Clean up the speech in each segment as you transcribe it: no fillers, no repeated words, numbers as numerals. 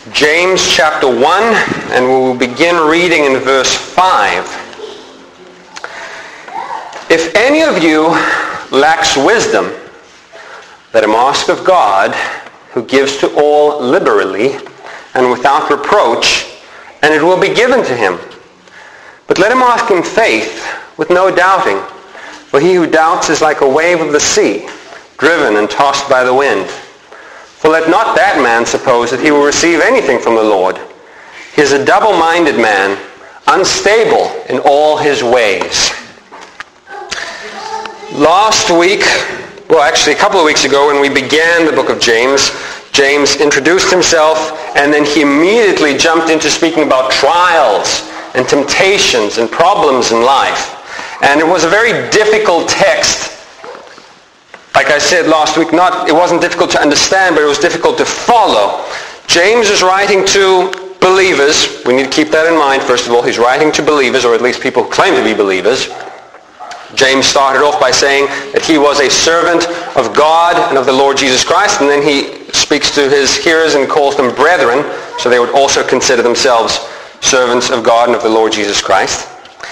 James chapter 1, and we will begin reading in verse 5. If any of you lacks wisdom, let him ask of God, who gives to all liberally and without reproach, and it will be given to him. But let him ask in faith, with no doubting. For he who doubts is like a wave of the sea, driven and tossed by the wind. For let not that man suppose that he will receive anything from the Lord. He is a double-minded man, unstable in all his ways. Last week, well actually a couple of weeks ago when we began the book of James, James introduced himself and then he immediately jumped into speaking about trials and temptations and problems in life. And it was a very difficult text. Like I said last week, it wasn't difficult to understand, but it was difficult to follow. James is writing to believers. We need to keep that in mind. First of all, he's writing to believers, or at least people who claim to be believers. James started off by saying that he was a servant of God and of the Lord Jesus Christ, and then he speaks to his hearers and calls them brethren, so they would also consider themselves servants of God and of the Lord Jesus Christ.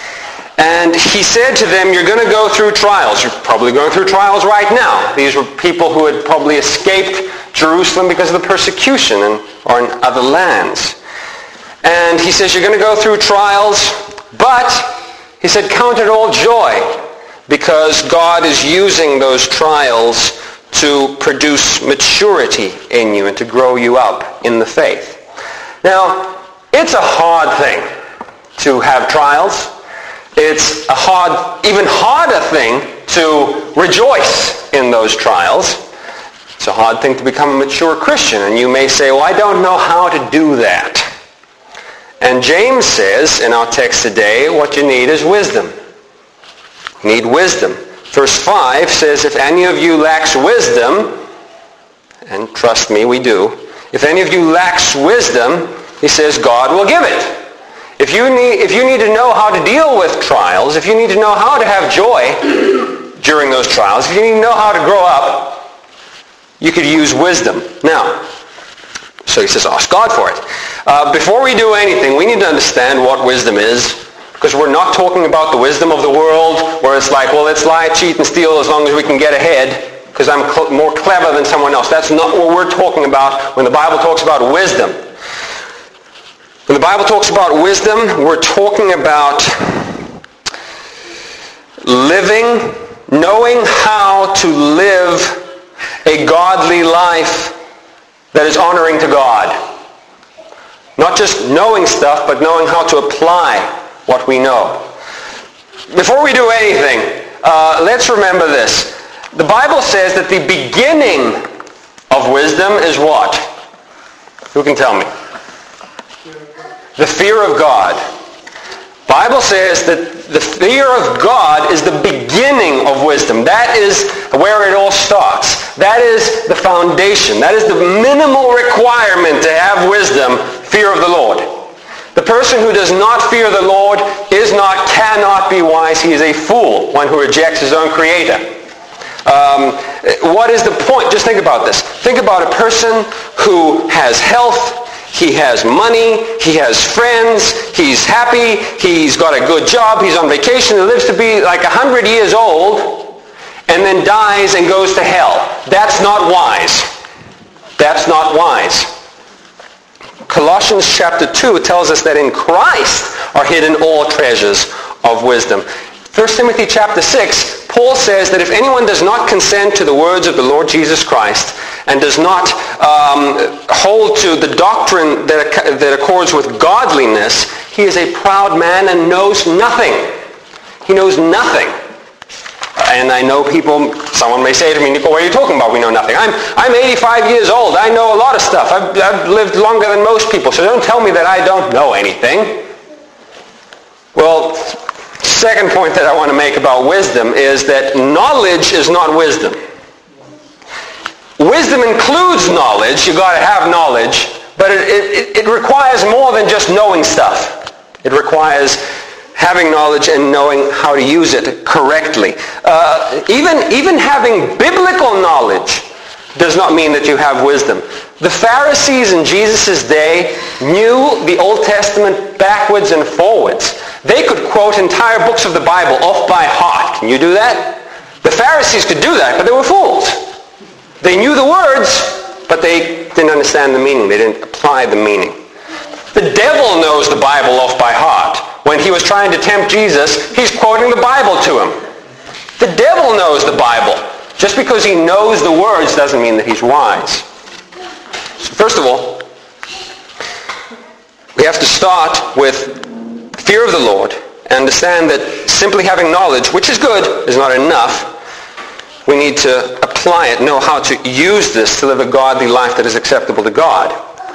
And he said to them, you're going to go through trials. You're probably going through trials right now. These were people who had probably escaped Jerusalem because of the persecution or in other lands. And he says, you're going to go through trials, but he said, count it all joy, because God is using those trials to produce maturity in you and to grow you up in the faith. Now, it's a hard thing to have trials. It's a even harder thing to rejoice in those trials. It's a hard thing to become a mature Christian. And you may say, well, I don't know how to do that. And James says in our text today, what you need is wisdom. You need wisdom. Verse 5 says, if any of you lacks wisdom, and trust me, we do. If any of you lacks wisdom, he says, God will give it. If you need to know how to deal with trials, if you need to know how to have joy during those trials, if you need to know how to grow up, you could use wisdom. Now, so he says, ask God for it. Before we do anything, we need to understand what wisdom is, because we're not talking about the wisdom of the world, where it's like, well, let's lie, cheat, and steal as long as we can get ahead, because I'm more clever than someone else. That's not what we're talking about when the Bible talks about wisdom. When the Bible talks about wisdom, we're talking about living, knowing how to live a godly life that is honoring to God. Not just knowing stuff, but knowing how to apply what we know. Before we do anything, let's remember this. The Bible says that the beginning of wisdom is what? Who can tell me? The fear of God. Bible says that the fear of God is the beginning of wisdom. That is where it all starts. That is the foundation. That is the minimal requirement to have wisdom, fear of the Lord. The person who does not fear the Lord cannot be wise. He is a fool, one who rejects his own creator. What is the point? Just think about this. Think about a person who has health, he has money, he has friends, he's happy, he's got a good job, he's on vacation, he lives to be like 100 years old, and then dies and goes to hell. That's not wise. That's not wise. Colossians chapter 2 tells us that in Christ are hidden all treasures of wisdom. 1 Timothy chapter 6, Paul says that if anyone does not consent to the words of the Lord Jesus Christ and does not hold to the doctrine that accords with godliness, he is a proud man and knows nothing. He knows nothing. And I know people, someone may say to me, Nico, what are you talking about? We know nothing. I'm 85 years old. I know a lot of stuff. I've lived longer than most people, so don't tell me that I don't know anything. Well, second point that I want to make about wisdom is that knowledge is not wisdom. Wisdom includes knowledge. You've got to have knowledge, but it requires more than just knowing stuff. It requires having knowledge and knowing how to use it correctly. Even having biblical knowledge does not mean that you have wisdom. The Pharisees in Jesus' day knew the Old Testament backwards and forwards. They could quote entire books of the Bible off by heart. Can you do that? The Pharisees could do that, but they were fools. They knew the words, but they didn't understand the meaning. They didn't apply the meaning. The devil knows the Bible off by heart. When he was trying to tempt Jesus, he's quoting the Bible to him. The devil knows the Bible. Just because he knows the words doesn't mean that he's wise. So first of all, we have to start with fear of the Lord and understand that simply having knowledge, which is good, is not enough. We need to apply it, know how to use this to live a godly life that is acceptable to God.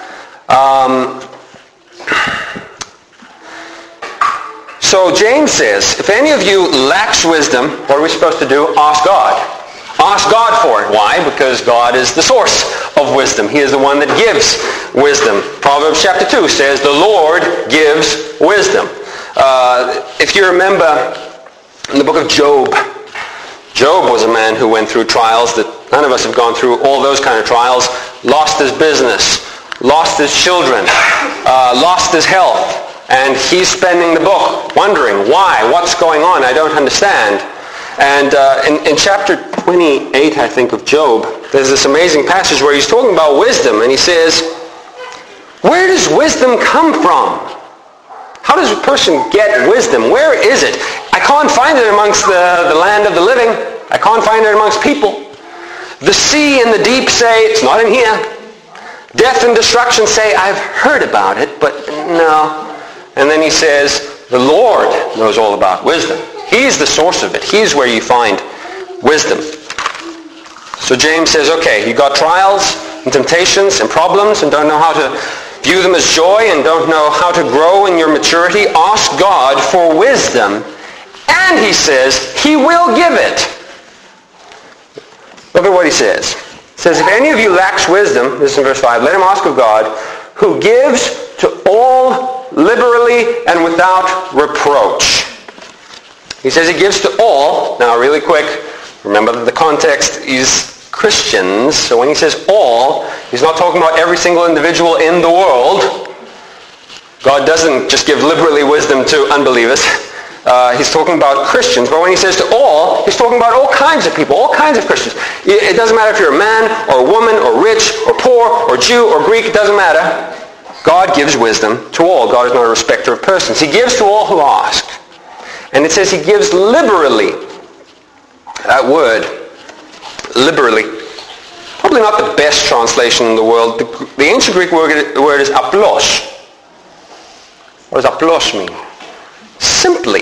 So James says, if any of you lacks wisdom, what are we supposed to do? Ask God. Ask God for it. Why? Because God is the source of wisdom. He is the one that gives wisdom. Proverbs chapter 2 says, the Lord gives wisdom. If you remember in the book of Job, Job was a man who went through trials that none of us have gone through, all those kind of trials, lost his business, lost his children, lost his health. And he's spending the book wondering, why? What's going on? I don't understand. And in chapter 28, I think, of Job, there's this amazing passage where he's talking about wisdom. And he says, where does wisdom come from? How does a person get wisdom? Where is it? I can't find it amongst the land of the living. I can't find it amongst people. The sea and the deep say, it's not in here. Death and destruction say, I've heard about it, but no. And then he says, the Lord knows all about wisdom. He's the source of it. He's where you find wisdom. So James says, okay, you got trials and temptations and problems and don't know how to view them as joy and don't know how to grow in your maturity. Ask God for wisdom. And he says, he will give it. Look at what he says. He says, if any of you lacks wisdom, this is in verse 5, let him ask of God, who gives to all liberally and without reproach. He says he gives to all. Now, really quick, remember that the context is Christians. So when he says all, he's not talking about every single individual in the world. God doesn't just give liberally wisdom to unbelievers. He's talking about Christians. But when he says to all, he's talking about all kinds of people, all kinds of Christians. It doesn't matter if you're a man or a woman or rich or poor or Jew or Greek. It doesn't matter. God gives wisdom to all. God is not a respecter of persons. He gives to all who ask. And it says he gives liberally. That word, liberally, probably not the best translation in the world. The ancient Greek word is aplos. What does aplos mean? Simply,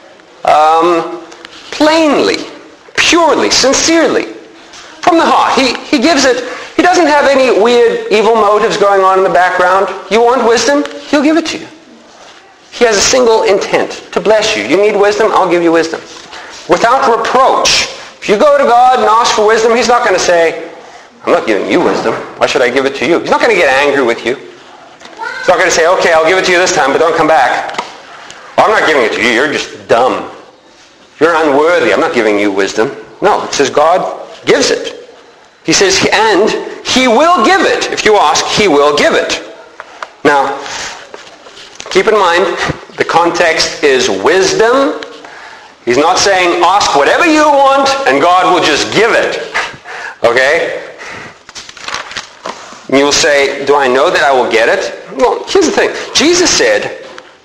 plainly, purely, sincerely, from the heart. He gives it. He doesn't have any weird evil motives going on in the background. You want wisdom? He'll give it to you. He has a single intent, to bless you. You need wisdom? I'll give you wisdom. Without reproach. If you go to God and ask for wisdom, he's not going to say, I'm not giving you wisdom. Why should I give it to you? He's not going to get angry with you. He's not going to say, okay, I'll give it to you this time, but don't come back. I'm not giving it to you. You're just dumb. You're unworthy. I'm not giving you wisdom. No, it says God gives it. He says, and he will give it. If you ask, he will give it. Now, keep in mind, the context is wisdom. He's not saying, ask whatever you want, and God will just give it. Okay? And you'll say, do I know that I will get it? Well, here's the thing. Jesus said,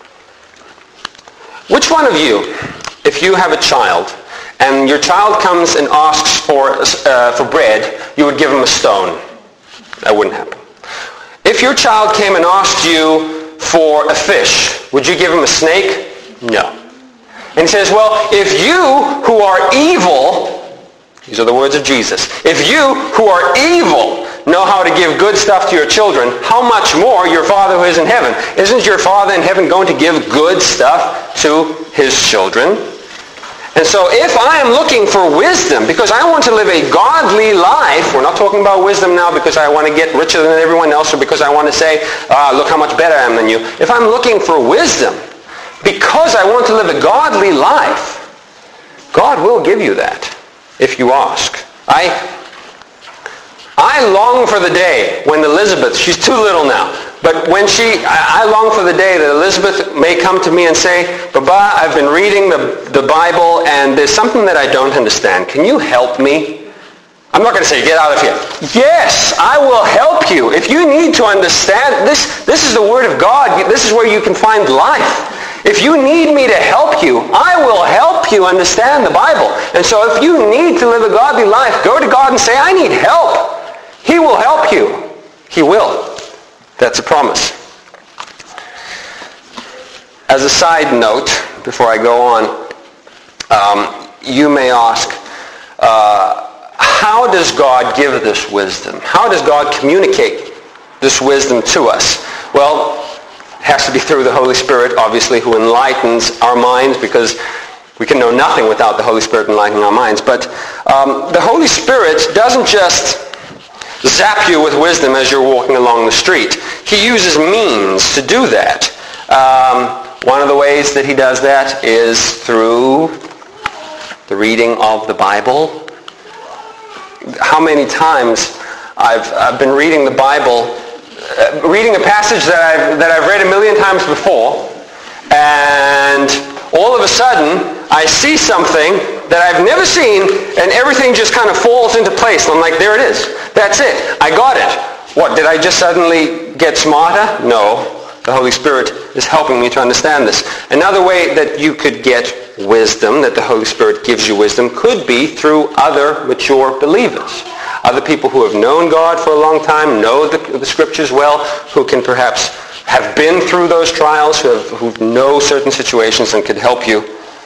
which one of you, if you have a child, and your child comes and asks for bread, you would give him a stone? That wouldn't happen. If your child came and asked you for a fish, would you give him a snake? No. And he says, well, if you who are evil, these are the words of Jesus, if you who are evil know how to give good stuff to your children, how much more your Father who is in heaven? Isn't your Father in heaven going to give good stuff to his children? And so if I am looking for wisdom because I want to live a godly life, we're not talking about wisdom now because I want to get richer than everyone else or because I want to say, look how much better I am than you. If I'm looking for wisdom because I want to live a godly life, God will give you that if you ask. I long for the day when Elizabeth, she's too little now, but when I long for the day that Elizabeth may come to me and say, Baba, I've been reading the Bible and there's something that I don't understand. Can you help me? I'm not going to say, get out of here. Yes, I will help you. If you need to understand, this is the Word of God. This is where you can find life. If you need me to help you, I will help you understand the Bible. And so if you need to live a godly life, go to God and say, I need help. He will help you. He will. That's a promise. As a side note, before I go on, you may ask, how does God give this wisdom? How does God communicate this wisdom to us? Well, it has to be through the Holy Spirit, obviously, who enlightens our minds, because we can know nothing without the Holy Spirit enlightening our minds. But the Holy Spirit doesn't just zap you with wisdom as you're walking along the street. He uses means to do that. One of the ways that he does that is through the reading of the Bible. How many times I've been reading the Bible, reading a passage that I've read a million times before, and all of a sudden I see something that I've never seen, and everything just kind of falls into place. And I'm like, there it is. That's it. I got it. What, did I just suddenly get smarter? No. The Holy Spirit is helping me to understand this. Another way that you could get wisdom, that the Holy Spirit gives you wisdom, could be through other mature believers. Other people who have known God for a long time, know the Scriptures well, who can perhaps have been through those trials, who know certain situations and could help you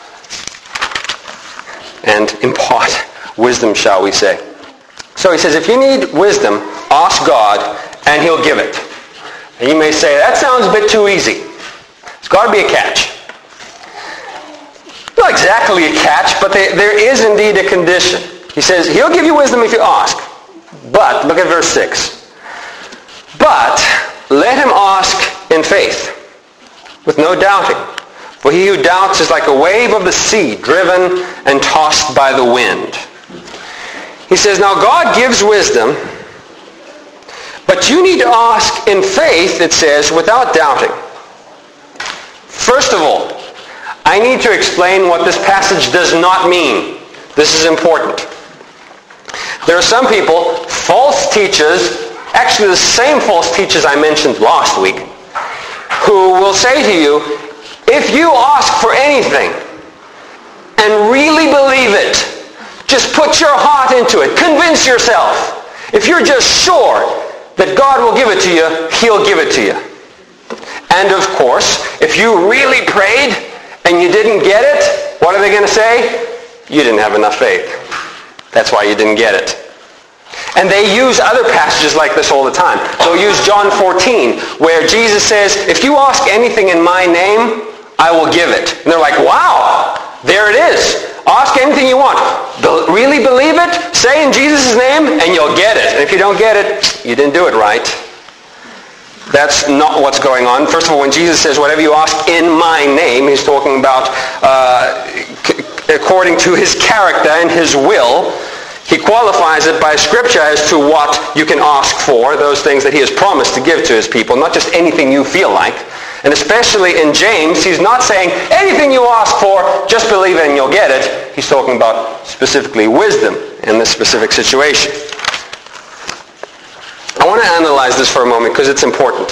and impart wisdom, shall we say. So he says, if you need wisdom, ask God, and he'll give it. And you may say, that sounds a bit too easy. There's got to be a catch. Not exactly a catch, but there is indeed a condition. He says, he'll give you wisdom if you ask. But, look at verse 6. But let him ask in faith, with no doubting. For he who doubts is like a wave of the sea, driven and tossed by the wind. He says, now God gives wisdom, but you need to ask in faith, it says, without doubting. First of all, I need to explain what this passage does not mean. This is important. There are some people, false teachers, actually the same false teachers I mentioned last week, who will say to you, if you ask for anything and really believe it, just put your heart into it, convince yourself. If you're just sure that God will give it to you, he'll give it to you. And of course, if you really prayed and you didn't get it, what are they going to say? You didn't have enough faith. That's why you didn't get it. And they use other passages like this all the time. They'll use John 14, where Jesus says, if you ask anything in my name, I will give it. And they're like, wow, there it is. Ask anything you want. Really believe it, say in Jesus' name, and you'll get it. And if you don't get it, you didn't do it right. That's not what's going on. First of all, when Jesus says, whatever you ask in my name, he's talking about according to his character and his will. He qualifies it by Scripture as to what you can ask for, those things that he has promised to give to his people, not just anything you feel like. And especially in James, he's not saying anything you ask for, just believe it and you'll get it. He's talking about specifically wisdom in this specific situation. I want to analyze this for a moment because it's important.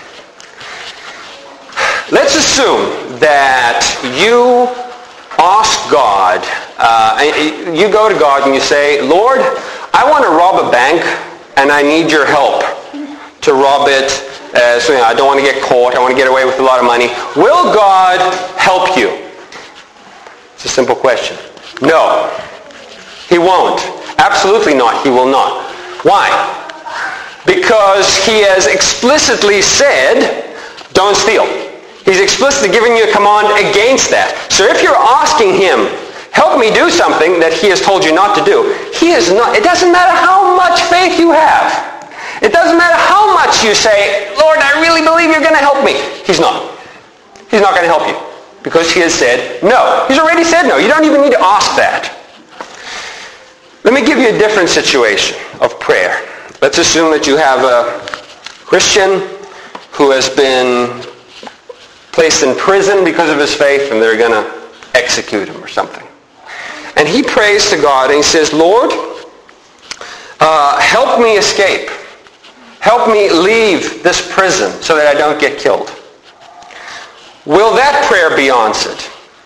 Let's assume that you ask God, you go to God and you say, Lord, I want to rob a bank and I need your help to rob it. So I don't want to get caught. I want to get away with a lot of money. Will God help you? It's a simple question. No, he won't. Absolutely not. He will not. Why? Because he has explicitly said, don't steal. He's explicitly giving you a command against that. So if you're asking him, help me do something that he has told you not to do, he is not. It doesn't matter how much faith you have. It doesn't matter how much you say, Lord, I really believe you're going to help me. He's not. He's not going to help you because he has said no. He's already said no. You don't even need to ask that. Let me give you a different situation of prayer. Let's assume that you have a Christian who has been placed in prison because of his faith, and they're going to execute him or something. And he prays to God and he says, Lord, help me escape. Help me leave this prison so that I don't get killed. Will that prayer be answered?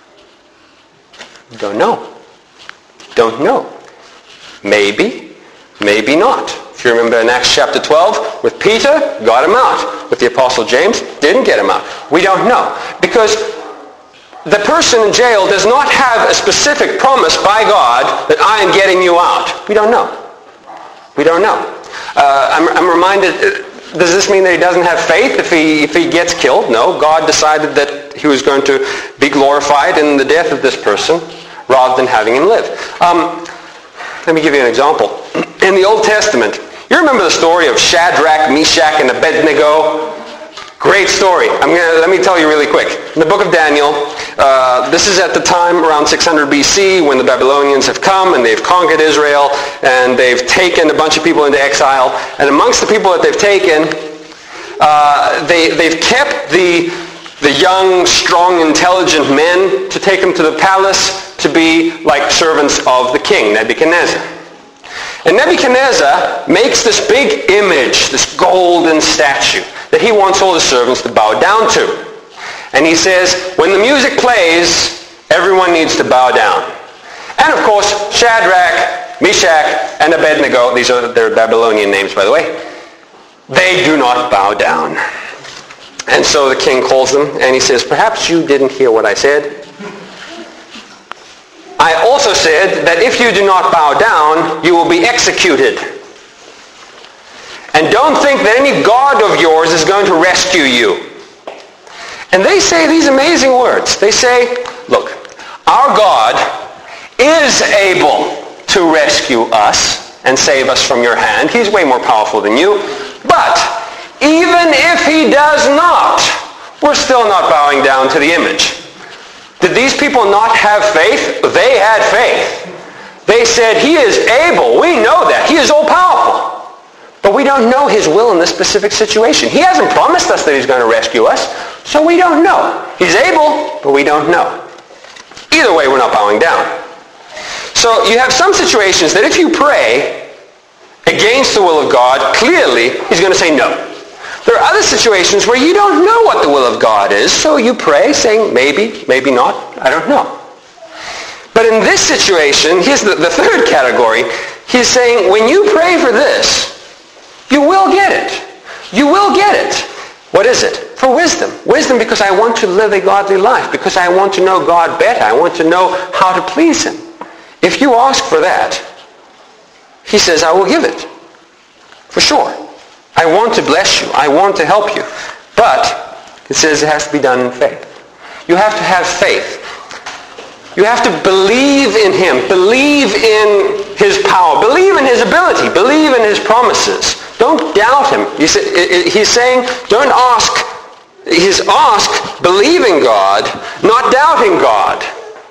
Don't know. Don't know. Maybe, maybe not. If you remember in Acts chapter 12, with Peter, got him out. With the Apostle James, didn't get him out. We don't know. Because the person in jail does not have a specific promise by God that I am getting you out. We don't know. We don't know. I'm reminded, does this mean that he doesn't have faith if he gets killed? No. God decided that he was going to be glorified in the death of this person rather than having him live. Let me give you an example. In the Old Testament, you remember the story of Shadrach, Meshach, and Abednego? Great story. Let me tell you really quick. In the book of Daniel, this is at the time around 600 BC when the Babylonians have come and they've conquered Israel and they've taken a bunch of people into exile. And amongst the people that they've taken, they've kept the young, strong, intelligent men to take them to the palace to be like servants of the king, Nebuchadnezzar. And Nebuchadnezzar makes this big image, this golden statue, that he wants all the servants to bow down to. And he says, when the music plays, everyone needs to bow down. And of course, Shadrach, Meshach, and Abednego, these are their Babylonian names, by the way, they do not bow down. And so the king calls them, and he says, perhaps you didn't hear what I said. I also said that if you do not bow down, you will be executed. And don't think that any God of yours is going to rescue you. And they say these amazing words. They say, look, our God is able to rescue us and save us from your hand. He's way more powerful than you. But even if he does not, we're still not bowing down to the image. Did these people not have faith? They had faith. They said, he is able. We know that. He is all-powerful. But we don't know his will in this specific situation. He hasn't promised us that he's going to rescue us, so we don't know. He's able, but we don't know. Either way, we're not bowing down. So you have some situations that if you pray against the will of God, clearly he's going to say no. There are other situations where you don't know what the will of God is, so you pray saying maybe, maybe not, I don't know. But in this situation, here's the third category. He's saying when you pray for this, you will get it. You will get it. What is it? For wisdom. Wisdom because I want to live a godly life, because I want to know God better. I want to know how to please him. If you ask for that, he says, I will give it. For sure. I want to bless you. I want to help you. But it says it has to be done in faith. You have to have faith. You have to believe in him. Believe in his power. Believe in his ability. Believe in his promises. Don't doubt him. He's saying, don't ask. He's ask, believing God, not doubting God.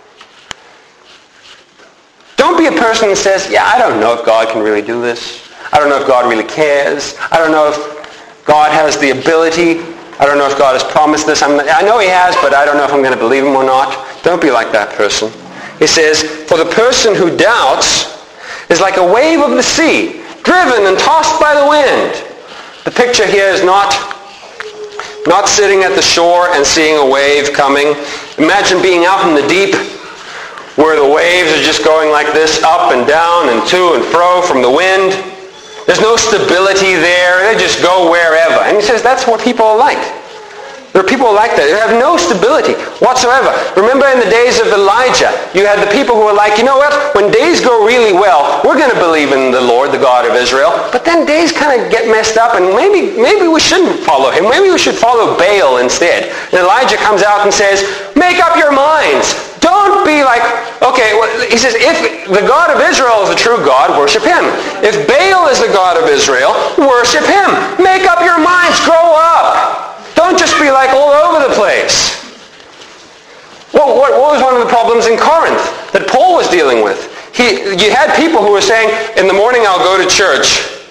Don't be a person who says, yeah, I don't know if God can really do this. I don't know if God really cares. I don't know if God has the ability. I don't know if God has promised this. I know he has, but I don't know if I'm going to believe him or not. Don't be like that person. He says, for the person who doubts is like a wave of the sea, driven and tossed by the wind. The picture here is not sitting at the shore and seeing a wave coming. Imagine being out in the deep where the waves are just going like this, up and down and to and fro from the wind. There's no stability there. They just go wherever. And he says that's what people are like. There are people like that. They have no stability whatsoever. Remember in the days of Elijah, you had the people who were like, you know what? When days go really well, we're going to believe in the Lord, the God of Israel. But then days kind of get messed up, and maybe we shouldn't follow him. Maybe we should follow Baal instead. And Elijah comes out and says, make up your minds. Don't be like, okay, well, he says, if the God of Israel is the true God, worship him. If Baal is the God of Israel, worship him. Make up your minds. Grow up. Don't just be like all over the place. Well, what was one of the problems in Corinth that Paul was dealing with? You had people who were saying, in the morning I'll go to church.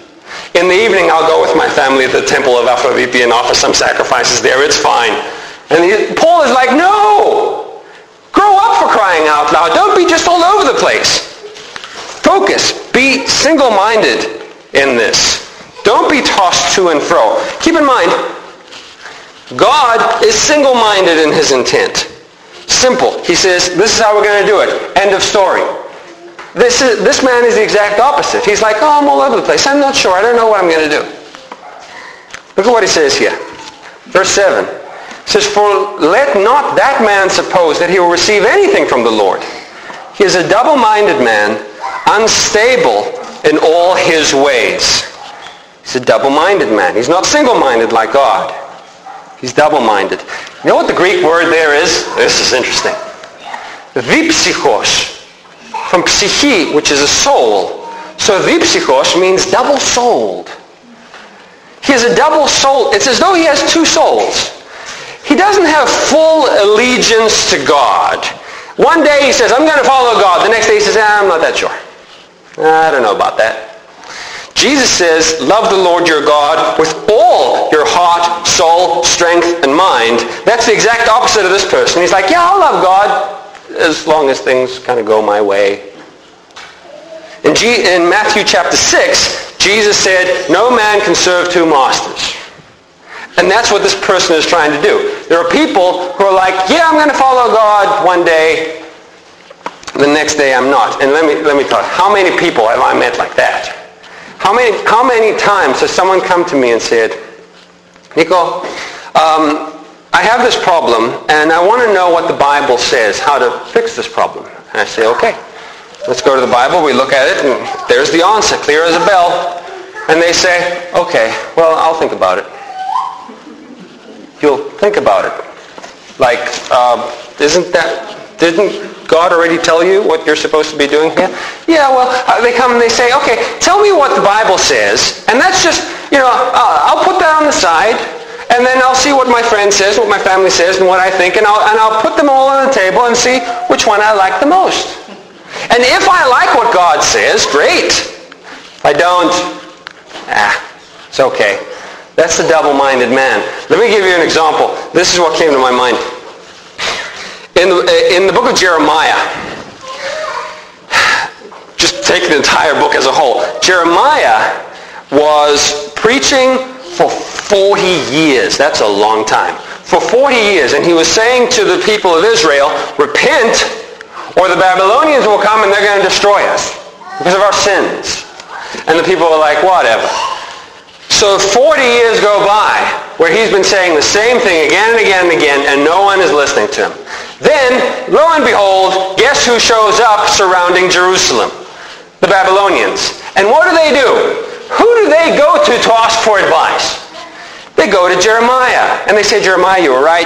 In the evening, I'll go with my family to the temple of Aphrodite and offer some sacrifices there. It's fine. And Paul is like, no! Grow up, for crying out loud. Don't be just all over the place. Focus. Be single-minded in this. Don't be tossed to and fro. Keep in mind, God is single-minded in his intent. Simple. He says, this is how we're going to do it. End of story. This man is the exact opposite. He's like, oh, I'm all over the place. I'm not sure. I don't know what I'm going to do. Look at what he says here. Verse 7. It says, for let not that man suppose that he will receive anything from the Lord. He is a double-minded man, unstable in all his ways. He's a double-minded man. He's not single-minded like God. He's double-minded. You know what the Greek word there is? This is interesting. Dipsychos. From psyche, which is a soul. So dipsychos means double-souled. He has a double soul. It's as though he has two souls. He doesn't have full allegiance to God. One day he says, I'm going to follow God. The next day he says, I'm not that sure. I don't know about that. Jesus says, love the Lord your God with all your heart, soul, strength, and mind. That's the exact opposite of this person. He's like, yeah, I'll love God as long as things kind of go my way. In Matthew chapter 6, Jesus said, no man can serve two masters. And that's what this person is trying to do. There are people who are like, yeah, I'm going to follow God one day. The next day I'm not. And let me talk. How many people have I met like that? How many times has someone come to me and said, Nico, I have this problem, and I want to know what the Bible says, how to fix this problem. And I say, okay, let's go to the Bible. We look at it, and there's the answer, clear as a bell. And they say, okay, well, I'll think about it. You'll think about it. Like, didn't God already tell you what you're supposed to be doing here? Yeah, well, they come and they say, okay, tell me what the Bible says, and that's just, I'll put that on the side, and then I'll see what my friend says, what my family says, and what I think, and I'll put them all on the table and see which one I like the most. And if I like what God says, great. If I don't, it's okay. That's the double-minded man. Let me give you an example. This is what came to my mind. In the book of Jeremiah, just take the entire book as a whole, Jeremiah was preaching for 40 years. That's a long time. For 40 years. And he was saying to the people of Israel, repent, or the Babylonians will come and they're going to destroy us because of our sins. And the people were like, whatever. So 40 years go by where he's been saying the same thing again and again and again, and no one is listening to him. Then, lo and behold, guess who shows up surrounding Jerusalem? The Babylonians. And what do? Who do they go to ask for advice? They go to Jeremiah. And they say, Jeremiah, you were right.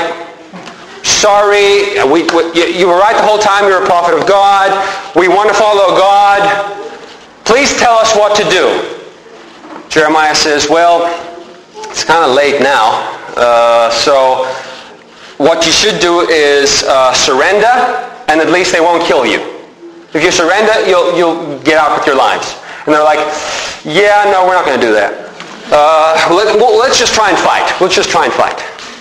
Sorry, you were right the whole time. You're a prophet of God. We want to follow God. Please tell us what to do. Jeremiah says, well, it's kind of late now. So what you should do is surrender, and at least they won't kill you. If you surrender, you'll get out with your lives. And they're like, yeah, no, we're not going to do that. Let's just try and fight. Let's just try and fight.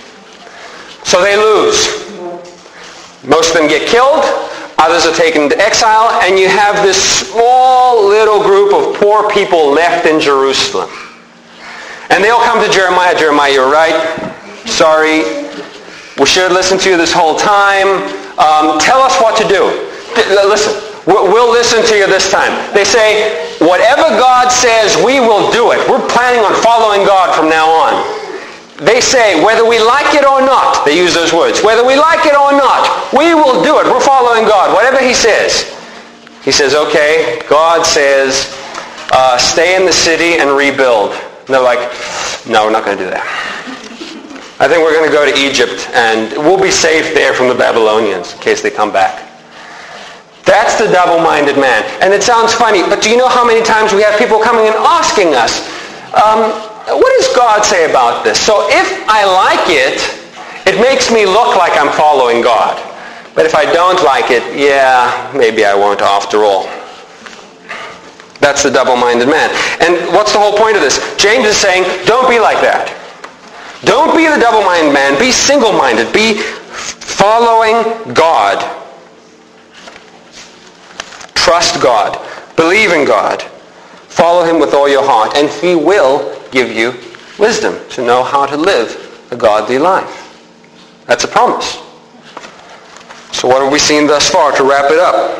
So they lose. Most of them get killed. Others are taken into exile. And you have this small little group of poor people left in Jerusalem. And they'll come to Jeremiah. Jeremiah, you're right. Sorry. We should have listened to you this whole time. Tell us what to do. Listen. We'll listen to you this time. They say, whatever God says, we will do it. We're planning on following God from now on. They say, whether we like it or not, they use those words, whether we like it or not, we will do it. We're following God, whatever he says. He says, okay, God says, stay in the city and rebuild. And they're like, no, we're not going to do that. I think we're going to go to Egypt, and we'll be safe there from the Babylonians in case they come back. That's the double-minded man. And it sounds funny, but do you know how many times we have people coming and asking us, what does God say about this? So if I like it, it makes me look like I'm following God. But if I don't like it, yeah, maybe I won't after all. That's the double-minded man. And what's the whole point of this? James is saying, don't be like that. Don't be the double-minded man. Be single-minded. Be following God. Trust God. Believe in God. Follow him with all your heart. And he will give you wisdom to know how to live a godly life. That's a promise. So what have we seen thus far to wrap it up?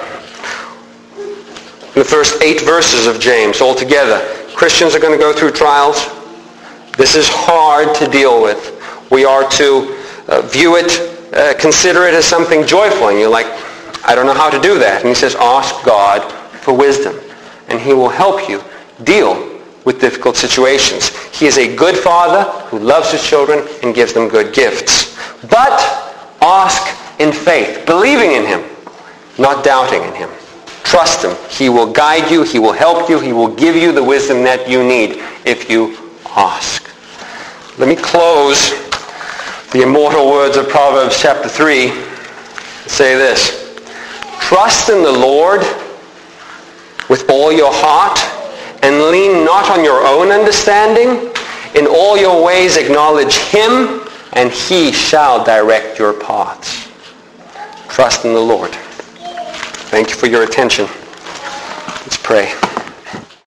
In the first 8 verses of James altogether, Christians are going to go through trials. This is hard to deal with. We are to view it, consider it as something joyful. And you're like, I don't know how to do that. And he says, ask God for wisdom. And he will help you deal with difficult situations. He is a good father who loves his children and gives them good gifts. But ask in faith, believing in him, not doubting in him. Trust him. He will guide you. He will help you. He will give you the wisdom that you need if you ask. Let me close the immortal words of Proverbs chapter 3 and say this. Trust in the Lord with all your heart and lean not on your own understanding. In all your ways acknowledge him, and he shall direct your paths. Trust in the Lord. Thank you for your attention. Let's pray.